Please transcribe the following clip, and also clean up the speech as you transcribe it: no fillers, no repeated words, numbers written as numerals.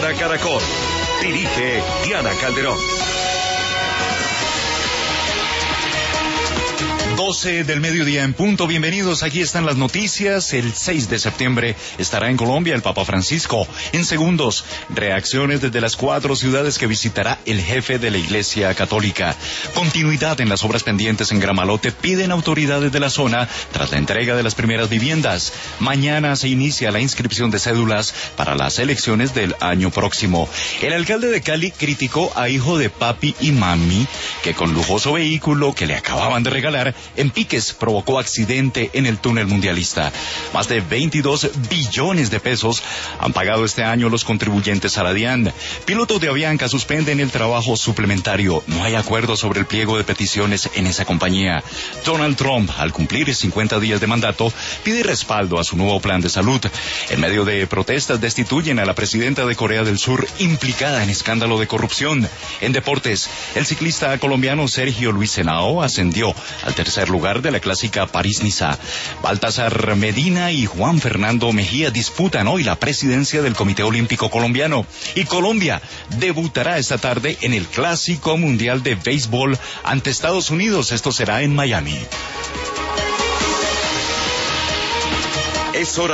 para Caracol. Dirige Diana Calderón. 12 del mediodía en punto. Bienvenidos, aquí están las noticias. El 6 de septiembre estará en Colombia el Papa Francisco. En segundos, reacciones desde las 4 ciudades que visitará el jefe de la Iglesia Católica. Continuidad en las obras pendientes en Gramalote piden autoridades de la zona tras la entrega de las primeras viviendas. Mañana se inicia la inscripción de cédulas para las elecciones del año próximo. El alcalde de Cali criticó a hijo de papi y mami que con lujoso vehículo que le acababan de regalar en Piques provocó accidente en el túnel mundialista. Más de 22 billones de pesos han pagado este año los contribuyentes a la DIAN. Pilotos de Avianca suspenden el trabajo suplementario. No hay acuerdo sobre el pliego de peticiones en esa compañía. Donald Trump, al cumplir 50 días de mandato, pide respaldo a su nuevo plan de salud. En medio de protestas destituyen a la presidenta de Corea del Sur implicada en escándalo de corrupción. En deportes, el ciclista colombiano Sergio Luis Henao ascendió al tercer lugar de la clásica París-Niza. Baltasar Medina y Juan Fernando Mejía disputan hoy la presidencia del Comité Olímpico Colombiano. Y Colombia debutará esta tarde en el Clásico Mundial de Béisbol ante Estados Unidos. Esto será en Miami. Es hora